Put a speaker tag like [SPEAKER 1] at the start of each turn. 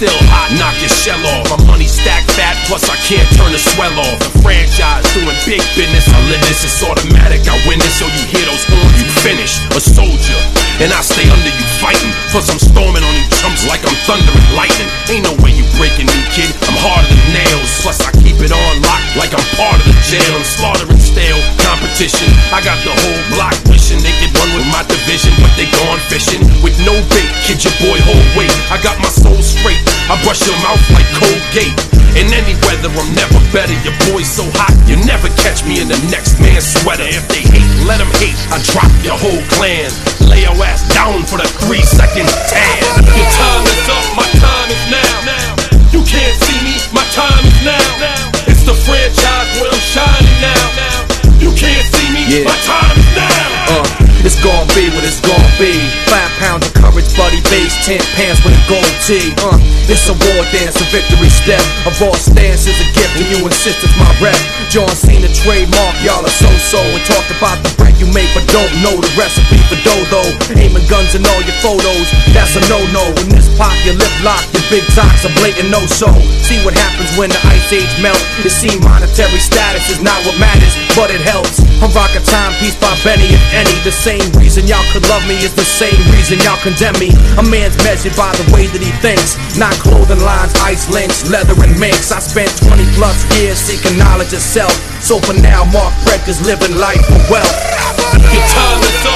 [SPEAKER 1] still hot, knock your shell off. My money stacked fat, plus I can't turn the swell off. The franchise doing big business, I live this, it's automatic. I win this, so you hear those horns, you finish. A soldier, and I stay under you fighting. Plus I'm storming on you chumps like I'm thunder and lightning. Ain't no way you breaking me, kid, I'm harder than nails. Plus I keep it on lock like I'm part of the jail. I'm slaughtering stale competition. I got the whole block wishing they could run with my division, but they gone fishing with no bait. Kid, your boy hold weight. I got my soul straight, I brush your mouth like Colgate. In any weather, I'm never better. Your boy's so hot, you never catch me in the next man's sweater. If they hate, let them hate. I drop your whole clan. Lay your ass down for the 3-second tan. Your time is up, my time is now. You can't see me, my time is now. It's the franchise where I'm shining now. You can't see me, my time is now.
[SPEAKER 2] It's gon' be what it's gon' be. 5 pounds of courage, buddy, base 10 pants with a gold tee. It's a war dance, a victory step. A raw stance is a gift, and you insist it's my rep. John Cena trademark, y'all are so-so. And talk about the bread you make, but don't know the recipe for dough. Aiming guns in all your photos, that's a no-no. In this pop, your lip lock, your big talks a blatant no-so. See what happens when the ice age melt. It seems monetary status is not what matters, but it helps. I'm rocking Timepiece by Benny, if any. The same reason y'all could love me is the same reason y'all condemn me. A man's measured by the way that he thinks, not clothing lines, ice links, leather and minks. I spent 20+ years seeking knowledge of self, so for now Mark Breck is living life for wealth.
[SPEAKER 1] Your time is up.